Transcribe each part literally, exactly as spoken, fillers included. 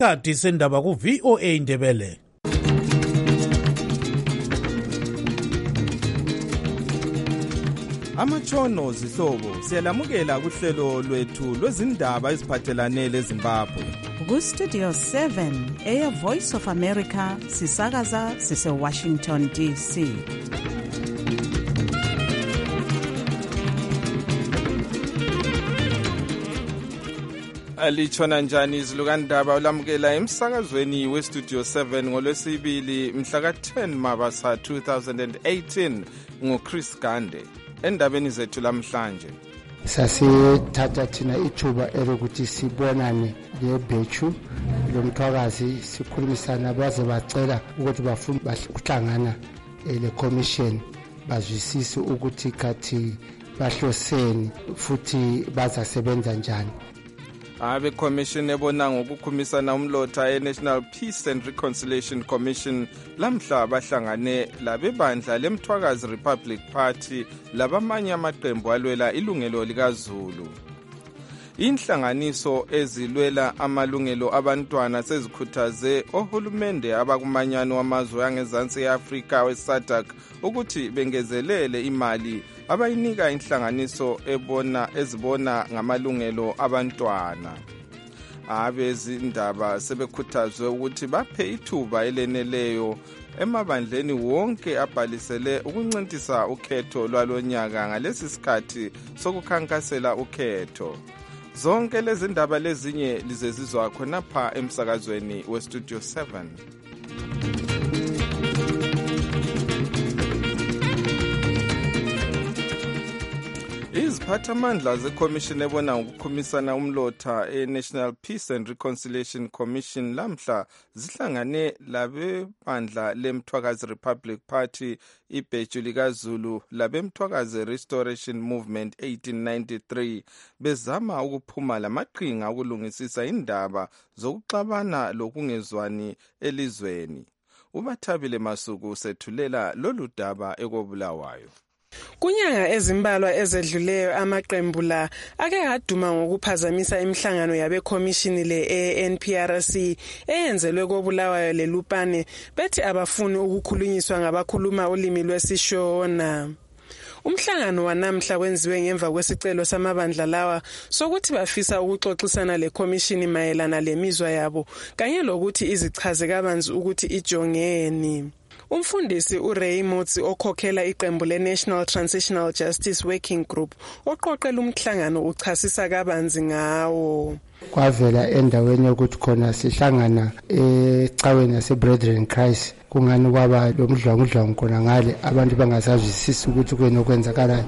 Kati sendaba ku V O A Ndebele. Amatshono zihlobo siyalamukela kuhlelo lwethu lwezindaba eziphathelane leZimbabwe. Ku Studio seven, Air Voice of America, sisakaza sise Washington D C. Alichona njani izilukandaba ulamukela emsakazweni we Studio seven ngolwesibili mhla ka ten Mabasa two thousand eighteen ngoChris Gande. Endabeni zethu lamhlanje sasithatha thina ithuba elokuthi sibonane leBhechu lomthwakazi sikhulumisana baze bacela ukuthi bafuna ukuhlangana le commission bazwisise ukuthi kathi bahloseni futhi bazasebenza njani. Abe commission ebona ngokukhumisana umlotha eNational Peace and Reconciliation Commission lamhla bahlangane labebandla leMthwakazi Republic Party labamanye amaqembu alwela ilungelo likaZulu. Inhlanganiso ezilwela amalungelo abantwana sezikhuthaze ohulumende abakumanyano wamazwe angezansi eAfrika weSADC ukuthi bengezelele imali abayinika inhlanganiso ebona ezibona ngamalungelo abantwana. Abezindaba sebekhuthazwe ukuthi baphe ithuba eleneleyo emabandleni wonke abhalisele ukuncintisa ukhetho lwalonyaka ngalesi sikhathi sokukhankasela ukhetho. Zonke lezi ndaba lezinye lizezizwa khonapha emsakazweni we Studio seven. Iziphathamandla zeCommission ebona ngokukhumisana umlotha eNational Peace and Reconciliation Commission lamhla zihlangane labebandla leMthwakazi Republic Party iBhechu likaZulu labeMthwakazi Restoration Movement eighteen ninety-three bezama ukuphuma lamaqhinga ukulungisisa indaba zokuxabana lokungezwani elizweni. Ubathabile Masuku sethulela lolu daba ekobulawayo. Kunyanga ezimbalwa ezedluleyo amaqembu la ake aduma ngokuphazamisa imihlangano yabe commission le N P R C eyenzelwe kobulawayo leLupane bethi abafuni ukukhulunyiswa ngabakhuluma ulimi lwesiShona. Umhlangano wanamhla wenziwe ngemva kwesicelo samabandla lawa sokuthi bafisa ukuxoxisana leCommission mayelana lemizwa yabo kanye lokuthi izichaze kabanzi ukuthi ijongeni. Umfundisi uRay Motsi okhokhela iqembu leNational Transitional Justice Working Group oqoqela umhlangano uchasisa kabanzi ngawo. Kwavela endaweni yokuthi khona sihlangana ecaweni yaseBrethren Christ kungani kwaba lomdlwangudlwangu khona ngale abantu bangasazwisisi ukuthi kwenokwenzakalayo.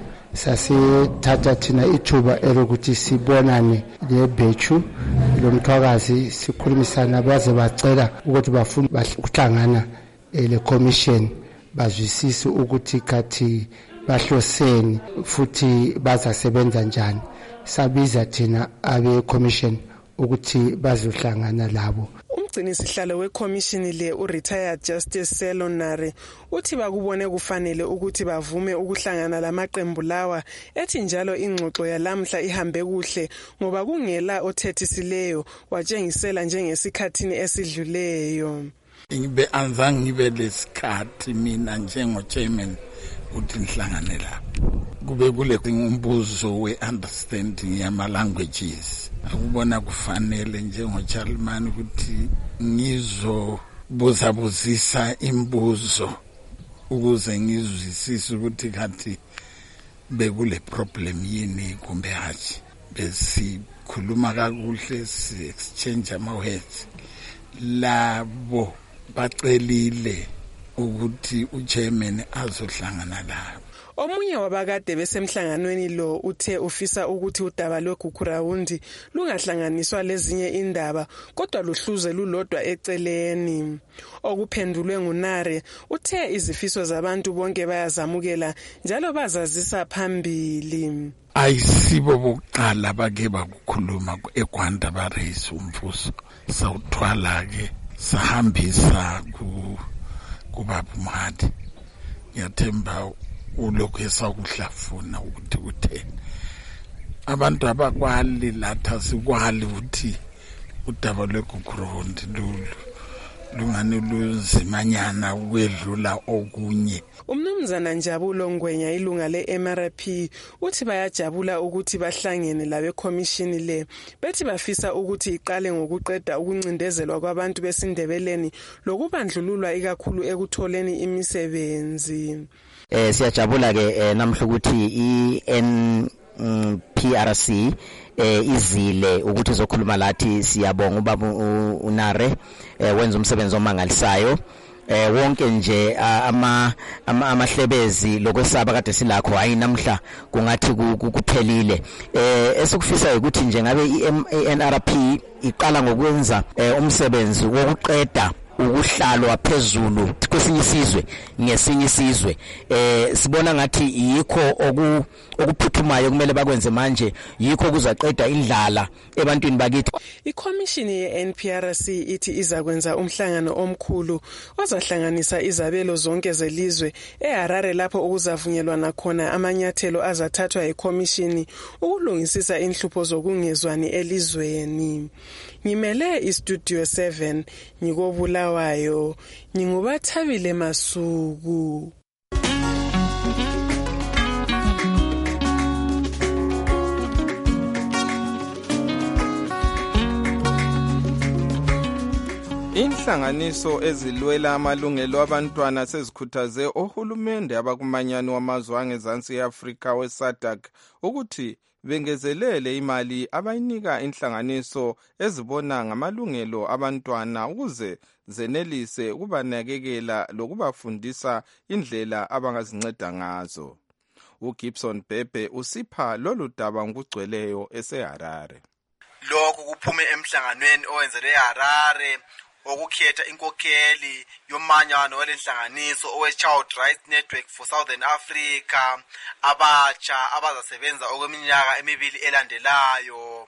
Sasithatha thina ithuba elokuthi sibonane leBhechu lomthwakazi sikhulumisana baze bacela ukuthi bafuna ukuhlangana le commission bazwisise ukuthi kathi bahloseni futhi bazasebenza njani. Sabiza thina abe commission ukuthi bazohlangana labo. Umgcinisihlalo weCommission le uRetired Justice Selonare uthi bakubone kufanele ukuthi bavume ukuhlangana lamaqembu lawa ethi njalo ingxoxo yalamhla ihambe kuhle ngoba kungela othethisileyo watshengisela njengesikhathini esidluleyo. Ngibe anzange ngibe lesikhathi mina njengo chairman ukuthi ngihlangane lapho. Kube kule umbuzo we-understanding yama languages. Akubona kufanele njengo chairman ukuthi ngizobuzabuzisa imbuzo ukuze ngizwisise ukuthi kathi bekule problem yini kumbe hathi. Besikhuluma kakuhle si exchange ama words. Labo bacelile ukuthi uchairman azohlangana labo. Omunye wabakade besemhlanganweni lo uthe ufisa ukuthi udaba lweGukurawundi lungahlanganiswa lezinye indaba kodwa luhluze lulodwa eceleni. Okuphendulwe nguNare uthe izifiso zabantu bonke bayazamukela njalo bazazisa phambili. Ayisibo bokuqala bake bakukhuluma eGwanda bareyisa umvuso sawuthwala ke sahambisa ku kubaba Mhadi. Ngiyathemba ulokhu esakuhlafuna ukuthi utheni. Abantu abakwali latha sikwali ukuthi udaba lwegugurundi lulu lungani luzimanyana ukwedlula okunye. Umnumzana Njabulo Ngwenya ilunga le-M R P uthi bayajabula ukuthi bahlangene labe commission le bethi bafisa ukuthi iqale ngokuqeda ukuncindezelwa kwabantu besindebeleni lokubandlululwa ikakhulu ekutholeni imisebenzi. Eh siyajabula ke eh, namhla ukuthi i-N P R C eh izile ukuthi izokhuluma lathi. Siyabonga ubaba uNare eh, wenza umsebenzi omangalisayo. Eh wonke nje ama amahlebezi lokwesaba kade silakho hayi namhla kungathi kuphelile. Eh esikufisa ukuthi nje ngabe i-N R P iqala ngokwenza umsebenzi wokuqeda ukuhlalwa phezulu kwesinye isizwe ngesinye isizwe. Eh sibona ngathi yikho oku okuphuthumayo kumele bakwenze manje, yikho kuzaqeda indlala ebantwini bakithi. Ikhomishini ye-N P R C ithi izakwenza umhlangano omkhulu ozahlanganisa izabelo zonke zelizwe eHarare lapho okuzavunyelwana khona amanyathelo azathathwa yikhomishini ukulungisisa inhlupho zokungezwani elizweni. Ngimele iStudio seven ngikobulawayo, ngingubathabile Masuku. Inhlanganiso ezilwela amalungelo abantwana sezikhuthaze ohulumende abakumanyani wamazwe angezansi eAfrika we-SADC ukuthi bengezelele imali abayinika inhlanganiso ezibona ngamalungelo abantwana ukuze zenelise ukubanakekela lokubafundisa indlela abangazinceda ngazo. uGibson Bhebhe usipha lolu daba ngokugcweleyo eseHarare. Lokhu kuphume emhlanganweni owenzelwe eHarare okukhetha inkokheli yomanyano walenhlanganiso owe-Child Rights Network for Southern Africa abatsha abazasebenza okweminyaka emibili elandelayo.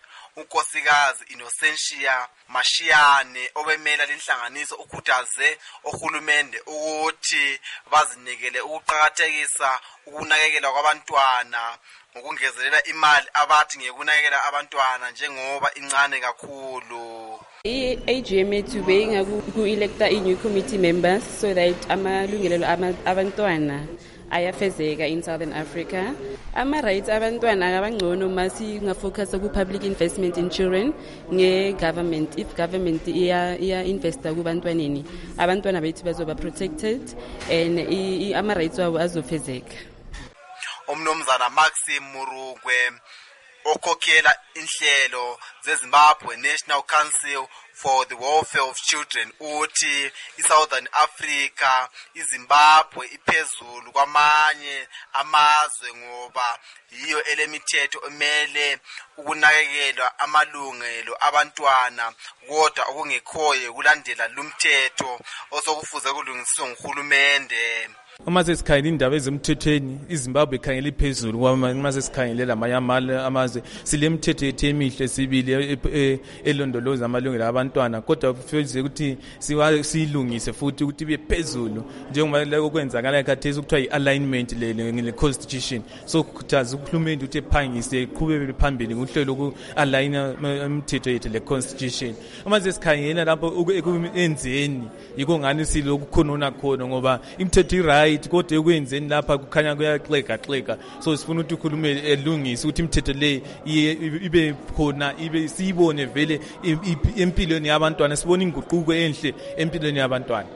Unkosikazi Innocentia Mashiyane obemela lenhlanganiso ukhuthaze ohulumende ukuthi bazinikele ukuqhakathekisa ukunakekela kwabantwana ngokungezelela imali abathi ngekunakekela abantwana njengoba incane kakhulu. I-A G M ethu beyingaku-electa i-new committee members so that amalungelo abantwana ayafezeka in Southern Africa. Ama-rights abantwana akabangcono masi ngafocusa ku-public investment in children nge-government. If government iya-investa kubantwaneni, abantwana bethu bazoba protected and ama-rights wabo azofezeka. Umnumzana Maxim Murugwe okhokhela inhlelo zeZimbabwe National Council for the Welfare of Children uthi iSouthern Africa iZimbabwe iphezulu kwamanye amazwe ngoba yiyo elemithetho emele ukunakekelwa amalungelo abantwana kodwa okungekhoye kulandela lumthetho osokufuze kulungiswe nguhulumende. Uma sesikhangela indaba ezemthethweni iZimbabwe ikhangela iphezulu uma sesikhangelela amanye amazwe silemthetho ethe emihle sibili elondoloza amalungelo abantwana kodwa kufanele ukuthi siyilungise futhi ukuthi ibe phezulu njengoba lokho kwenzakala ekhathesi ukuthiwa i-alignment le constitution. So kukhuthaza uhulumende ukuthi ephangise iqhubeke phambili ngohlelo loku-aligna imithetho yethu le constitution. Uma sesikhangela lapho enzeni yiko ngani silokukhonona khona ngoba imithetho ira right kodwa ekwenzeni lapha kukhanya kuyaxeka xeka. So sifuna ukuthi ukhulume elungise ukuthi imithetho le ibe khona ibe siyibone vele empilweni yabantwana, sibone inguquko enhle empilweni yabantwana.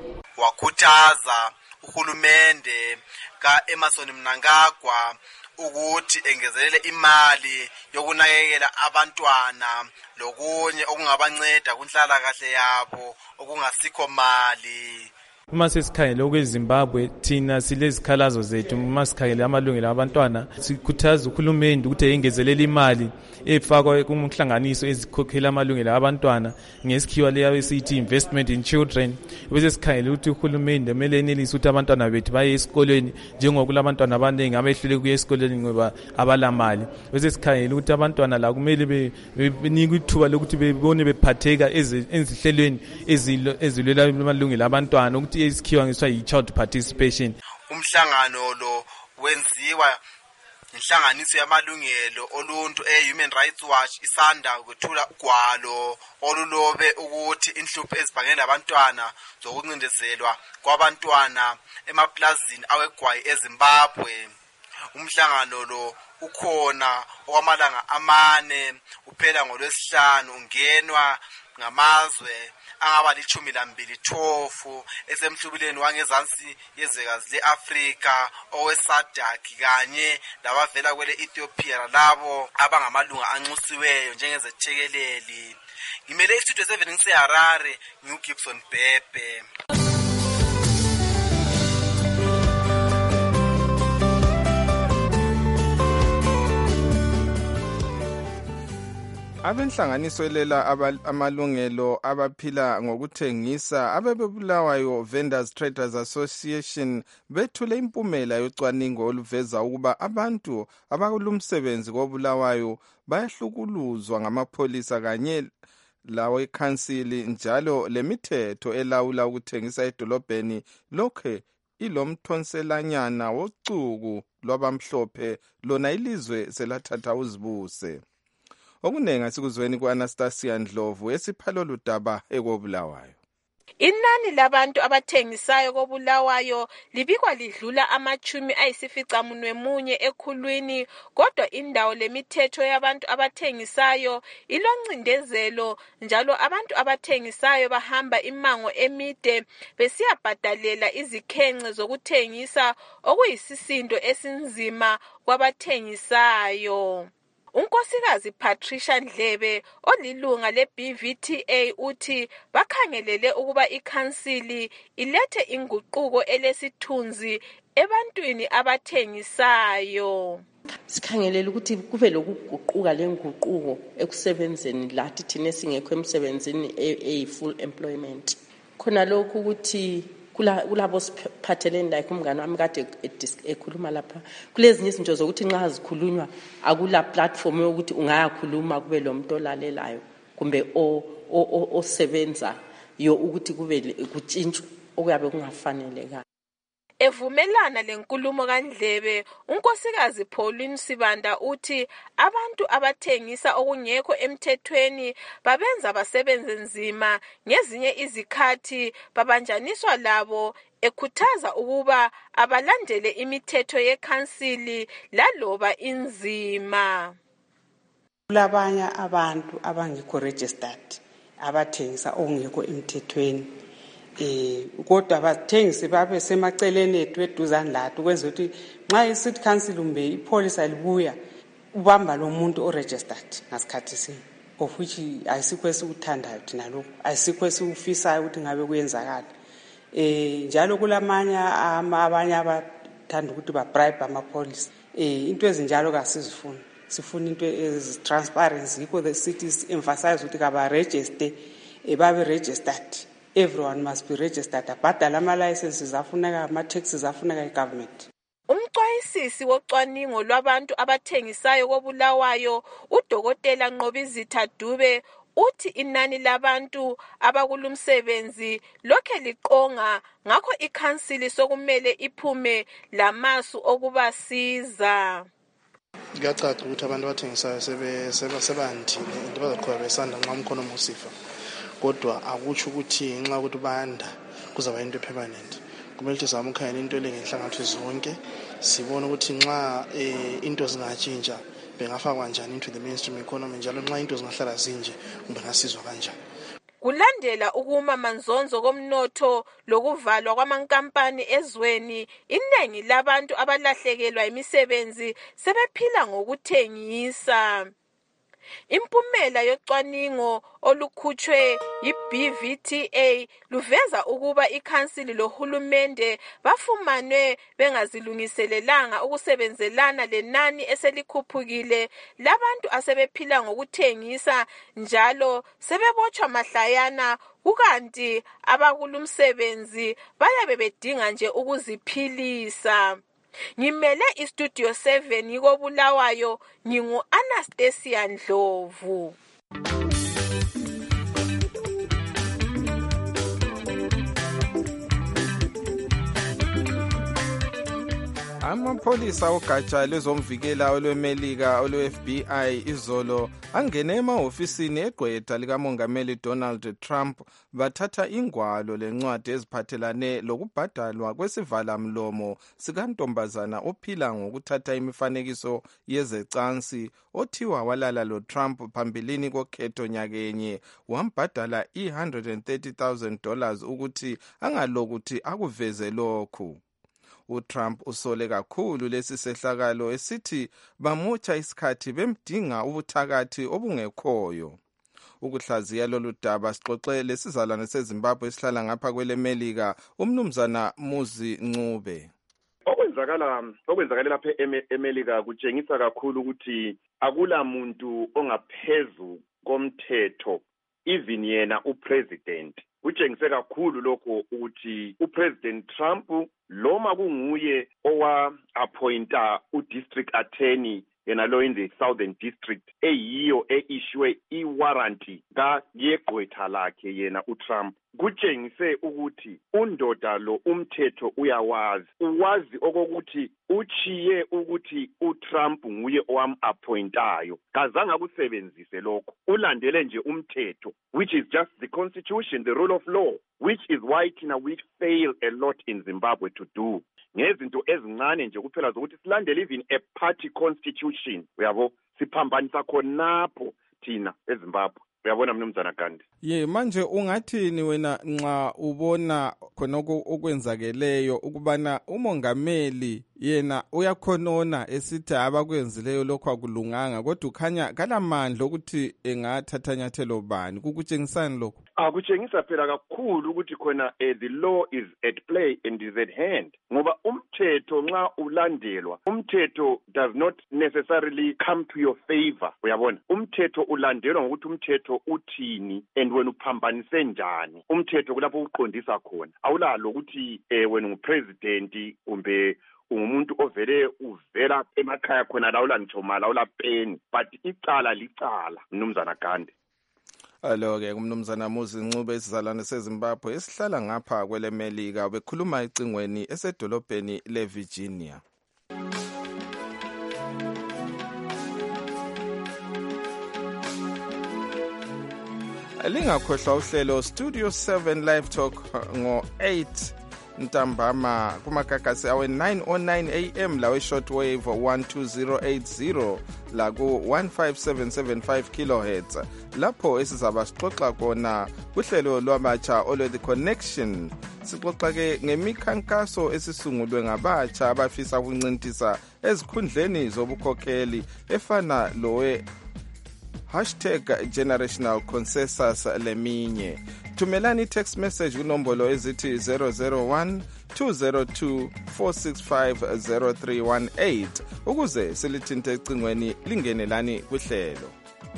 Wakhuthaza uhulumende ka Emerson Mnangagwa ukuthi engezelele imali yokunakekela abantwana lokunye okungabanceda kunhlala kahle yabo okungasikho mali. Uma sesikhangela okweZimbabwe thina silezikhalazo zethu uma sikhangela amalungelo abantwana sikhuthaza uhulumende ukuthi engezelele imali efakwa kumhlanganiso ezikhokhela amalungelo abantwana ngesikhiwa leyo esithi investment in children. Bese sikhangela ukuthi uhulumende kumele enelise ukuthi abantwana bethu baye esikoleni njengoba kulabantwana abaningi abehlule kuye esikoleni ngoba abalamali. Bese sikhangela ukuthi abantwana la kumele benikwe ithuba lokuthi bebone bephatheka ezihlelweni ezilwela amalungelo abantwana ukuthi esikhiwa ngiswa yi-child participation. Umhlangano lo wenziwa inhlanganiso yamalungelo oluntu e-Human Rights Watch isanda ukuthula gwalo olulobe ukuthi inhlupho ezibhangela abantwana zokuncindezelwa kwabantwana emaplazini awegwayi eZimbabwe. Umhlangano lo ukhona okwamalanga amane uphela ngolwesihlanu ungenwa ngamazwe angaba lichumi lambili twelve esemhlubuleni wangezansi yezwekazi le-Afrika owe-SADC kanye labavela kwele Ethiopia labo abangamalunga anxusiweyo njengezethekeleli. Ngimele istudio seven ngiseHarare ngiuGibson Bhebhe. Abenhlanganiso elela amalungelo abaphila ngokuthengisa abebebulawayo Vendors Traders Association bethule impumela yocwaningo oluveza ukuba abantu abakulumsebenzi kobulawayo bayahlukuluzwa ngamapholisa kanye lawe council njalo lemithetho elawula ukuthengisa edolobheni lokhe ilomthonselanyana wocuku lwabamhlophe lona ilizwe selathatha uzibuse. Okunenga sikuzweni ku-Anastasia Ndlovu esiphalo ludaba ekobulawayo. Inani labantu abathengisayo kobulawayo libikwa lidlula amachumi ayisificamunwe munye ekhulwini, kodwa indawo lemithetho yabantu abathengisayo iloncindezelo njalo abantu abathengisayo bahamba imango emide besiyabhadalela izikhence zokuthengisa okuyisisindo esinzima kwabathengisayo. Unkosikazi Patricia Ndlebe olilunga le-B V T A uthi bakhangelele ukuba ikhansili ilethe inguquko elesithunzi ebantwini abathengisayo. Sikhangelela ukuthi kube lokuguquka lenguquko ekusebenzeni lathi thina singekho emsebenzini e-full employment. Khona lokhu ukuthi kulabo siphatheleni like umngane wami kade ekhuluma lapha kulezinye izinto zokuthi nxa zikhulunywa akula platform yokuthi ungayakhuluma kube lo muntu olalelayo kumbe osebenza yo ukuthi kube kutshintshwe okuyabe kungafaneleka. Evumelana lenkulumo kaNdlebe, unkosikazi Pauline Sibanda uthi abantu abathengisa okungekho emthethweni babenza basebenze nzima ngezinye izikhathi babanjaniswa labo, ekhuthaza ukuba abalandele imithetho yekhansili laloba inzima. Kulabanye abantu abangekho registered abathengisa okungekho emthethweni. Eh kodwa abathengisi babe semaceleni ethu eduzane lathi kwenza ukuthi nxa i-city council umbe ipolice alibuya ubamba lo muntu o-registered ngasikhathi sinye, of which ayisikho esikuthandayo thina lokho, ayisikho esikufisayo ukuthi ngabe kuyenzakala. Eh njalo kulamanye abanye abathanda ukuthi ba-bribe amapolice. Eh into ezinjalo kasizifuni, sifuna into ezi-transparency, yikho the cities emphasize ukuthi kaba-register, babe registered. Everyone must be registered. Abhadala ama-licenses afuneka, ama-taxes afuneka i-government. Umcwayisisi wocwaningo lwabantu abathengisayo kobulawayo uDokotela Nqobizitha Dube uthi inani labantu abakulumsebenzi lokhe liqonga, ngakho ikhansili sokumele iphume lamasu okubasiza. Kuyacaca ukuthi abantu abathengisayo sebandile into bazaqhubeka besanda nxa umkhono musifa, kodwa akutsho ukuthi nxa ukuthi banda kuzaba into permanent. Kumele ukuthi sizame ukukhangela into lengenhlangatho zonke, sibone ukuthi nxa into zingatshintsha bengafakwa njani into the mainstream economy, njalo nxa into zingahlala zinje kumbe ngasizwa kanjani. Kulandela ukuma manzonzo komnotho lokuvalwa kwamankampani ezweni, inengi labantu abalahlekelwa imisebenzi sebephila ngokuthengisa. Impumela yocwaningo olukhutshwe yi-B V T A luveza ukuba ikhansili lohulumende bafumanwe bengazilungiselelanga ukusebenzelana lenani eselikhuphukile labantu asebephila ngokuthengisa, njalo sebebotshwa mahlayana, kukanti abakulumsebenzi bayabe bedinga nje ukuziphilisa. Ngimele istudio seven yikobulawayo, ngingu Anastasia Ndlovu. Amapholisa ogatsha lwezomvikela olwemelika olwe-F B I izolo angene emahofisini egqwetha likamongameli Donald Trump bathatha ingwalo lencwadi eziphathelane lokubhadalwa kwesivalamlomo sikantombazana ophila ngokuthatha imifanekiso yezecansi othiwa walala lo-Trump phambilini kokhetho nyakenye wambhadala i-one hundred thirty thousand dollars ukuthi angalokuthi akuveze lokhu. uTrump usole kakhulu lesi sehlakalo esithi bamotsha isikhathi bemdinga ubuthakathi obungekhoyo. Ukuhlaziya lolu daba sixoxe lesizalwane seZimbabwe esihlala ngapha kwelemelika umnumzana Muzi Ncube. Okwenzakala okwenzakala lapha eMelika kutshengisa kakhulu ukuthi akula muntu ongaphezulu komthetho even yena upresident. Kutshengise kakhulu lokho ukuthi uPresident Trump loma kunguye owa-appointa u-district attorney yena lo in the Southern District eyiyo e-issue i-warranty ka-yegqwetha lakhe yena uTrump. Kutshengise ukuthi undoda lo umthetho uyawazi. Uwazi okokuthi uchiye ukuthi uTrump nguye owam-appointayo. Kazange akusebenzise lokho. Ulandele nje umthetho, which is just the constitution, the rule of law, which is why thina we fail a lot in Zimbabwe to do. Ngezinto ezincane nje kuphela zokuthi silandele even a party constitution. Uyabo siphambanisa khonapho thina eZimbabwe. Uyabona mnumzana Gandhi. Ye manje ungathini wena nxa ubona khonoko okwenzakeleyo ukubana umongameli yena uyakhonona esithi abakwenzileyo lokho akulunganga kodwa ukhanya kalamandla ukuthi engathatha nyathelo bani kukutshengisani lokho? Akutshengisa phela kakhulu ukuthi khona the law is at play and is at hand. Ngoba umthetho nxa ulandelwa, umthetho does not necessarily come to your favor. Uyabona? Umthetho ulandelwa ngokuthi umthetho uthini and wena uphambanise njani. Umthetho kulapho uqondisa khona. Awulalo ukuthi eh wena ngupresident kumbe umuntu ovele uvela emakhaya khona la ulandithoma la ulapeni but icala licala mnumzana Gandhi. Alo-ke umnumzana Muzi Ncube esizalwane seZimbabwe esihlala ngapha kwelemelika bekhuluma ecingweni esedolobheni leVirginia. Lingakhohlwa uhlelo Studio seven Live Talk ngo eight ntambama kumakakasi awe nine oh nine a m lawe shortwave one two zero eight zero la ku one five seven seven five kilohertz lapho esizaba sixoxa kona kuhlelo lwabatsha olwe The Connection. Sixoxa ke ngemikhankaso esisungulwe ngabatsha abafisa ukuncintisa ezikhundleni zobukhokheli efana lowe hashtag generational consensus leminye. Thumelani text message kunombolo ezithi zero zero one two zero two four six five zero three one eight ukuze silithinte ecingweni lingenelani kuhlelo.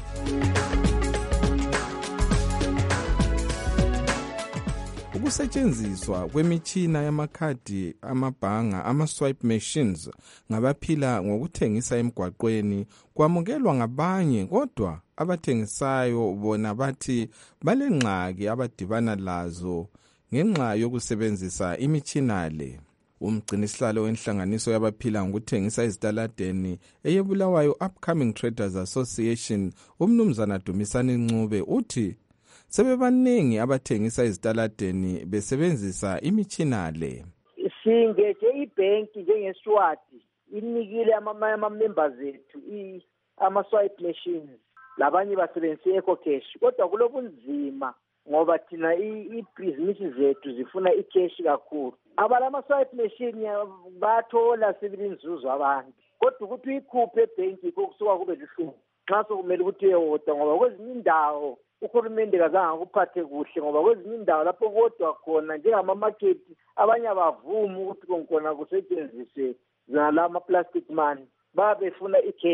Ukusetshenziswa kwemitshina yamakhadi amabhanga ama-swipe machines ngabaphila ngokuthengisa emgwaqweni kwamukelwa ngabanye kodwa abathengisayo bona bathi balengxaki abadibana lazo ngenxa yokusebenzisa imitshina le. Umgcinisihlalo wenhlanganiso yabaphila ngokuthengisa ezitaladeni eyebulawayo Upcoming Traders Association umnumzana Dumisani Ncube uthi sebebaningi abathengisa ezitaladeni besebenzisa imitshina le. Singeje ibhenki njengeSwati inikile ama-members ethu ama-swipe machines labanye basebenzisa eco-cash kodwa kulobunzima ngoba thina ibhizinisi zethu zifuna i-cash kakhulu. Abalama-swipe machine bathola sibili inzuzo abantu kodwa ukuthi uyikhuphe ebhenki kusuka kube lihlungu nxa sokumele ukuthi uyehoda ngoba kwezinye indawo uhulumende kazange kuphathe kuhle ngoba kwezinye indawo lapho kodwa khona njengama-markethi abanye abavumi ukuthi khona kusetshenziswe zalama plastic money babefuna i-cash.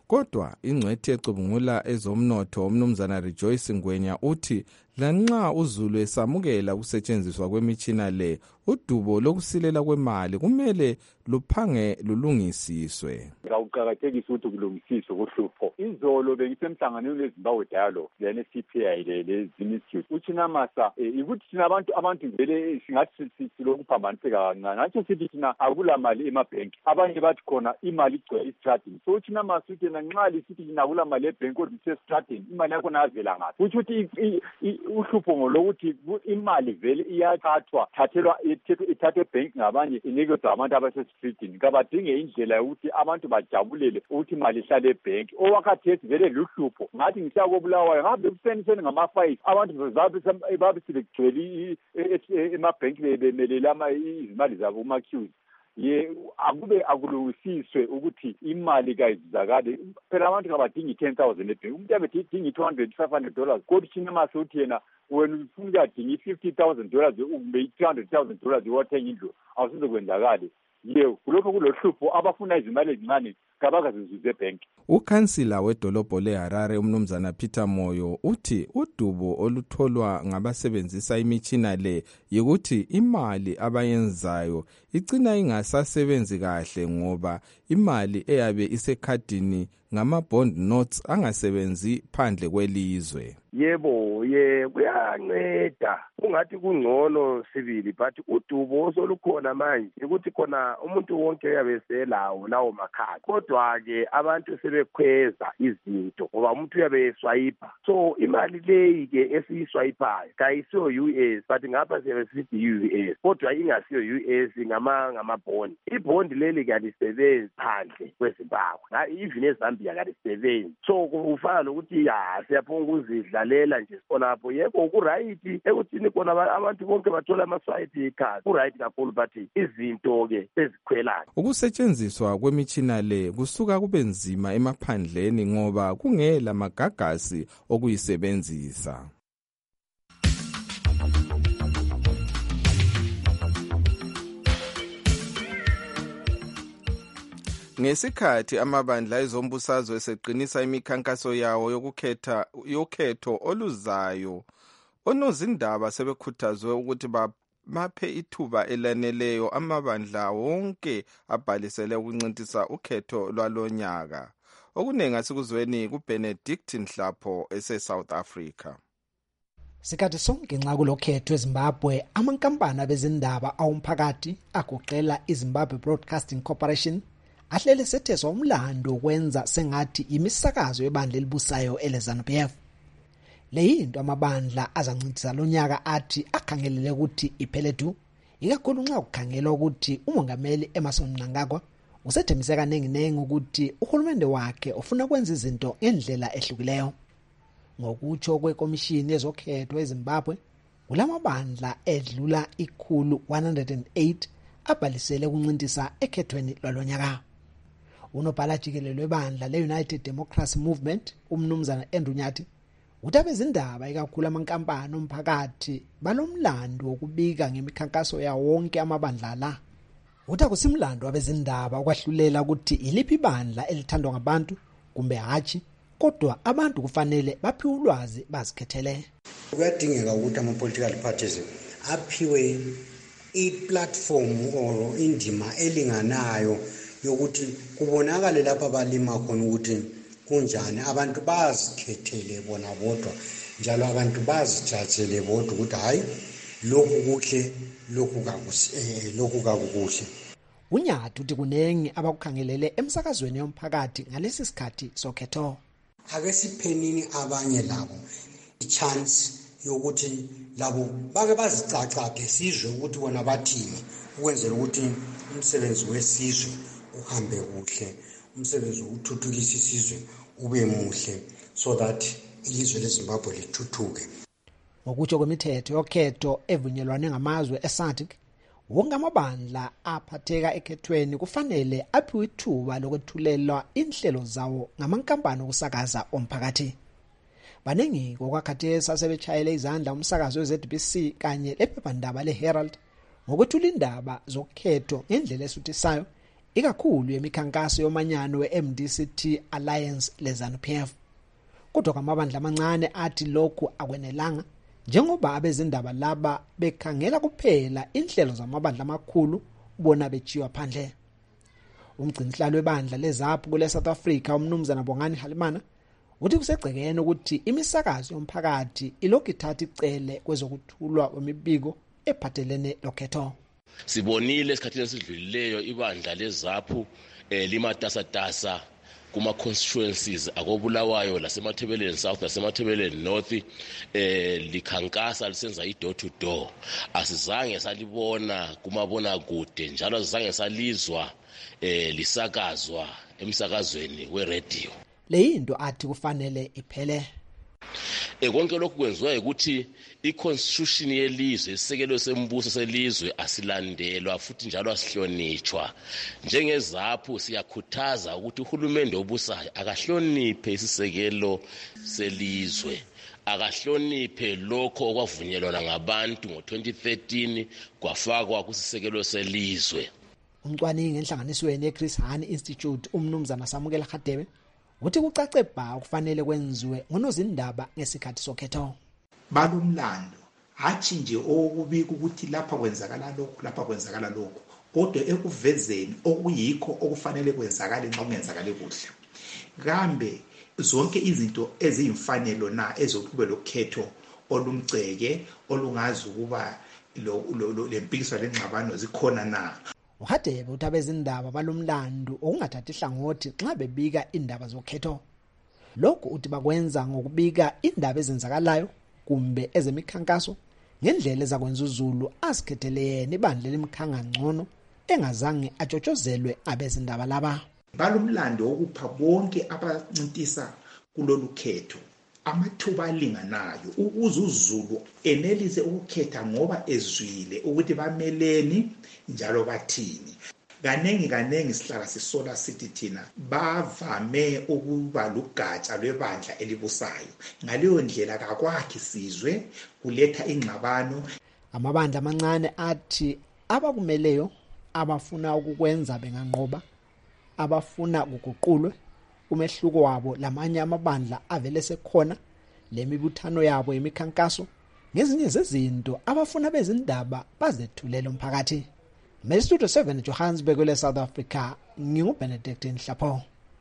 Kodwa ingcwethi ecubungula ezomnotho umnumzana Rejoice Ngwenya uthi lanxa uZulu esamukela ukusetshenziswa kwemitshina le, udubo lokusilela kwemali kumele luphange lulungisiswe. Ngawuqakathekisa ukuthi kulungisiswe kuhlupho. Izolo bengisemhlanganweni weZimbabwe Dialogue lene C P I le le Institute. Uthina masa ukuthi thina abantu abantu vele singathi silokuphambaniseka kancane. Ngathi sithi thina akula mali emabhenki. Abanye bathi khona imali igcwele istradini. So uthina masa uthi nxa lisithi linakula mali ebhenki kodwa isestradini, imali yakho navela ngaphi. Ukuthi uhlupho ngolokuthi imali vele iyathathwa thathelwa ithathwe ebhenki ngabanye inikwe abantu abasestradini. Kabadinge indlela yokuthi abantu bajabulele ukuthi imali ihlale ebhenki. Owakhathesi vele luhlupho. Ngathi ngisiya koBulawayo ngabe kuseniseni ngama-five abantu babe sebegcwele emabhenki bemelela izimali zabo kuma-queues. Ye akube akulungisiswe ukuthi imali kayizizakale. Phela abantu kabadingi ten thousand ebhenki. Umuntu abe dingi two hundred five hundred dollars. Kodwa thina mase uthi yena wena ufuna ukadinga fifty thousand dollars ube three hundred thousand dollars wathenga indlu awusizokwenzakali. Ye kulokho kulohlupho abafuna izimali ezincane kabakazizuze ebhenki. Ukhansila wedolobho leHarare umnumzana Peter Moyo uthi udubo olutholwa ngabasebenzisa imitshina le yikuthi imali abayenzayo igcina ingasasebenzi kahle ngoba imali eyabe isekhadini ngama-bond notes angasebenzi phandle kwelizwe. Yebo, ye kuyanceda. Ungathi kungcono sibili but udubo osolukhona manje ukuthi khona umuntu wonke uyabeselawo lawo makhadi. Kodwa ke abantu sebekhweza izinto ngoba umuntu uyabe eswiper. So imali leyi ke esiyiswipayo kayisiyo U S but ngapha siyabe sithi U S. Kodwa ingasiyo U S ngama ngama-bond. I-bond leli kalisebenzi phandle kweZimbabwe. Even eZambia kalisebenzi. So kufana nokuthi ya siyaphonga ukuzidlalela nje khonapho. Yebo kuright ekuthini khona abantu bonke bathola ama-swipe card. Kuright kakhulu but izinto ke ezikhwelayo. Ukusetshenziswa kwemitshina le kusuka kube nzima emaphandleni ngoba kungela magagasi okuyisebenzisa. Ngesikhathi amabandla ezombusazwe eseqinisa imikhankaso yawo yokukhetha yokhetho oluzayo, onozindaba sebekhuthazwe ukuthi baphe ithuba elaneleyo amabandla wonke abhalisele ukuncintisa ukhetho lwalonyaka. Okuningi asikuzweni kuBenedict Nhlapho ese-South Africa. Sikhathi sonke nxa kulokhetho eZimbabwe, amankampani abezindaba awumphakathi agoqela iZimbabwe Broadcasting Corporation ahlele sethezwa umlando ukwenza sengathi imisakazo yebandla elibusayo eleZANU-P F. Leyinto amabandla azancintisa lonyaka athi akhangelele ukuthi iphele du, ikakhulu nxa kukhangelwa ukuthi umongameli Emmerson Mnangagwa usethembise kaningi nengi ukuthi uhulumende wakhe ufuna ukwenza izinto ngendlela ehlukileyo. Ngokutsho kwekomishini yezokhetho eZimbabwe, kulamabandla edlula ikhulu one hundred eight abhalisele ukuncintisa ekhethweni lwalonyaka. Unobhala jikelele webandla le-United Democracy Movement umnumzana Andrew Nyathi uthi abezindaba ikakhulu amankampani omphakathi balomlando wokubika ngemikhankaso yawo wonke amabandla la. Uthi akusimlando abezindaba ukwahlulela ukuthi iliphi ibandla elithandwa ngabantu kumbe hatshi, kodwa abantu kufanele baphiwe ulwazi bazikhethele. Kuyadingeka ukuthi ama-political parties aphiwe i-platform or indima elinganayo yokuthi kubonakale lapha balima khona ukuthi kunjani, abantu bazikhethele bona bodwa njalo abantu bazijajele bodwa ukuthi hayi lokhu kuhle lokhu kakuhle lokhu kakuhle. Unyathi uthi kunengi abakukhangelele emsakazweni yomphakathi ngalesi sikhathi sokhetho. Ake siphenini abanye labo i-chance yokuthi labo bake bazicacade sizwe ukuthi bona bathini ukwenzela ukuthi umsebenzi wesizwe uhambe kuhle, umsebenzi ukuthuthukisa isizwe ube muhle so that ilizwe leZimbabwe lithuthuke. Ngokutsho kwemithetho yokhetho evunyelwane ngamazwe eSADC, wonke amabandla aphatheka ekhethweni kufanele aphiwe ithuba lokwethulelwa inhlelo zawo ngamankampani okusakaza omphakathi. Baningi ngokwakhathesi asebetshayele izandla umsakazo we-Z B C kanye lephephandaba le-Herald ngokwethula indaba zokhetho ngendlela esuthisayo ikakhulu yemikhankaso yomanyano we-M D C T Alliance le-ZANU-P F. Kodwa kwamabandla amancane athi lokhu akwenelanga njengoba abezindaba laba bekhangela kuphela inhlelo zamabandla amakhulu bona bechiywa phandle. Umgcinisihlalo webandla leZAPU kule South Africa umnumzana Bongani Halimana uthi kusegcekene ukuthi imisakazo yomphakathi ilokhu ithatha icele kwezokuthulwa kwemibiko ephathelene lokhetho. Sibonile esikhathini esidlulileyo ibandla leZAPU eh, limatasatasa kuma constituencies akobulawayo lasemathebeleni South lasemathebeleni North eh likhankasa lisenza i door to door. Asizange salibona kumabona kude njalo asizange salizwa eh lisakazwa emsakazweni we radio. Le into athi kufanele iphele. Ekonke lokhu kwenziwa ukuthi iconstitution yelizwe isekelo sembuso selizwe asilandelwa futhi njalo asihlonitshwa. NjengeZAPU siyakhuthaza ukuthi uhulumende obusayo akahloniphe isisekelo selizwe, akahloniphe lokho okwavunyelwana ngabantu ngo twenty thirteen kwafakwa kusisekelo selizwe. Umcwaningi enhlanganisweni yeChris Hani Institute umnumzana Samukela Khadebe uthi kucace bha kufanele kwenziwe ngonozindaba ngesikhathi sokhetho. Balumlando hathi nje okubika ukuthi lapha kwenzakala lokhu lapha kwenzakala lokhu kodwa ekuvezeni okuyikho okufanele kwenzakale nxa kungenzakale kuhle. Kambe zonke izinto eziyimfanelo na ezoqhubela ukhetho olumceke olungazi ukuba lempikiswa lengxabano zikhona na. Uhadebe uthi abezindaba balumlando okungathathi ihlangothi nxa bebika indaba zokhetho. Lokhu uthi bakwenza ngokubika indaba ezenzakalayo kumbe ezemikhankaso ngendlela ezakwenza uZulu asikhethelene ibandla lemkhanga ngcono engazange atshotshozelwe abezindaba laba. Balumlando okupha bonke abancintisa kulolu khetho amathuba alinganayo ukuze uZulu enelise ukukhetha ngoba ezwile ukuthi bameleni njalo bathini. Kanengi kanengi sihlala sisola sithi thina bavame ukuba lugatsha lwebandla elibusayo. Ngaleyo ndlela kakwakhe sizwe kuletha ingxabano. Amabandla amancane athi abakumeleyo abafuna ukukwenza benganqoba, abafuna ukuguqulwe umehluko wabo lamanye amabandla avele sekhona lemibuthano yabo yemikhankaso ngezinye zezinto abafuna bezindaba bazethulele umphakathi. Mestudio seven Johannesburg le South Africa nginguBenedict Nhlapho.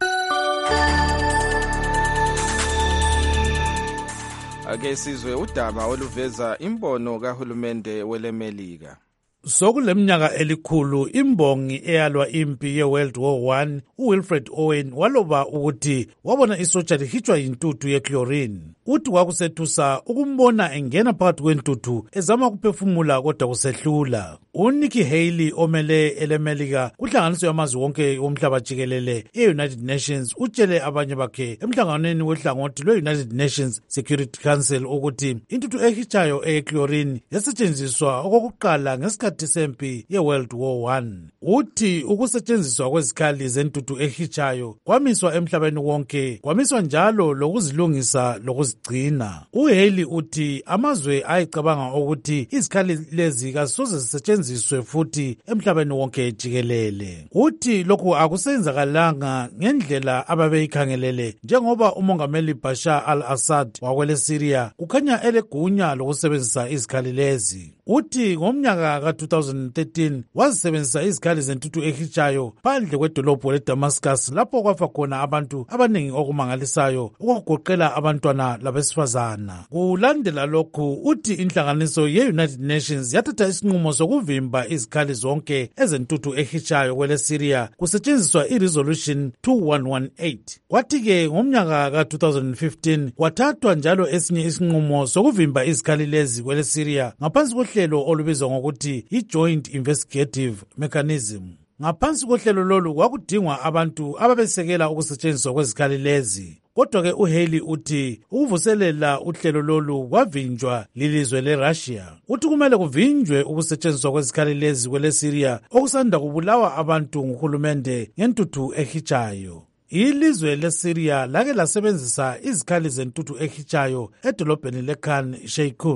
Ake sizwe udaba oluveza imbono kahulumende welemelika. Sokuleminyaka elikhulu imbongi eyalwa impi ye-World War One uWilfred Owen waloba ukuthi wabona isotsha lihitshwa yintuthu ye-chlorine. Uthi kwakusethusa ukumbona engena phakathi kwentuthu ezama ukuphefumula kodwa kusehlula. UNikki Haley omele elemelika kuhlanganiso yamazwe wonke womhlaba jikelele e-United Nations utshele abanye bakhe emhlanganweni wehlangothi lwe-United Nations Security Council ukuthi intuthu ehitshayo eye-chlorine yasetshenziswa okokuqala ngesikhathi sempi ye-World War One. Uthi ukusetshenziswa kwezikhali zentuthu ehitshayo kwamiswa emhlabeni wonke, kwamiswa njalo lokuzilungisa lokuzigcina. uHaley uthi amazwe ayicabanga ukuthi izikhali lezi kazisoze zisetshenziswe futhi emhlabeni wonke jikelele. Uthi lokhu akusenzakalanga ngendlela ababeyikhangelele njengoba umongameli Bashar al-Assad wakwele Syria kukhanya elegunya lokusebenzisa izikhali lezi. Uthi ngomnyaka ka two thousand thirteen wazisebenzisa izikhali zentuthu ehitshayo phandle kwedolobho leDamascus lapho kwafa khona abantu abaningi okumangalisayo okugoqela abantwana labesifazana. Kulandela lokhu uthi inhlanganiso ye-United Nations yathatha isinqumo sokuvimba izikhali zonke ezentuthu ehitshayo kwele Syria kusetshenziswa i-Resolution two one one eight. Kwathi-ke ngomnyaka ka two thousand fifteen kwathathwa njalo esinye isinqumo sokuvimba izikhali lezi kwele Syria ngaphansi kohlelo olubizwa ngokuthi i-Joint Investigative Mechanism. Ngaphansi kohlelo lolu kwakudingwa abantu ababesekela ukusetshenziswa kwezikhali lezi. Kodwa-ke uHaley uthi ukuvuselela uhlelo lolu kwavinjwa lilizwe leRussia. Uthi kumele kuvinjwe ukusetshenziswa kwezikhali lezi kwele Syria okusanda kubulawa abantu nguhulumende ngentuthu ehitshayo. Ilizwe leSyria lake lasebenzisa izikhali zentuthu ehitshayo edolobheni leKhan Sheikhoun.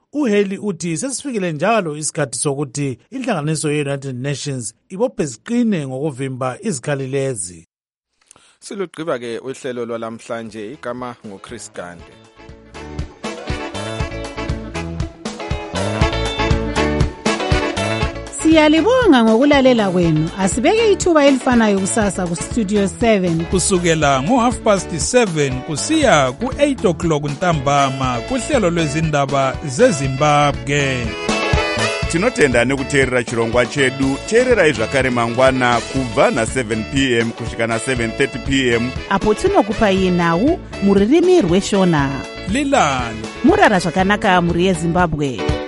uHaley uthi sesifikile njalo isikhathi sokuthi inhlanganiso ye-United Nations ibophe ziqine ngokuvimba izikhali lezi. Silugqiba ke uhlelo lwalamhlanje, igama nguChris Gande. Siyalibonga ngokulalela kwenu. Asibeke ithuba elifanayo kusasa ku Studio seven kusukela ngo half past seven kusiya ku eight o'clock ntambama kuhlelo lwezindaba zeZimbabwe. Tinotenda nekuteerera chirongwa chedu. Teererai zvakare mangwana kubva na seven p m kusvika na seven thirty p m apo tinokupai nhau muririmi rweshona. Lilani murara zvakanaka muri yeZimbabwe.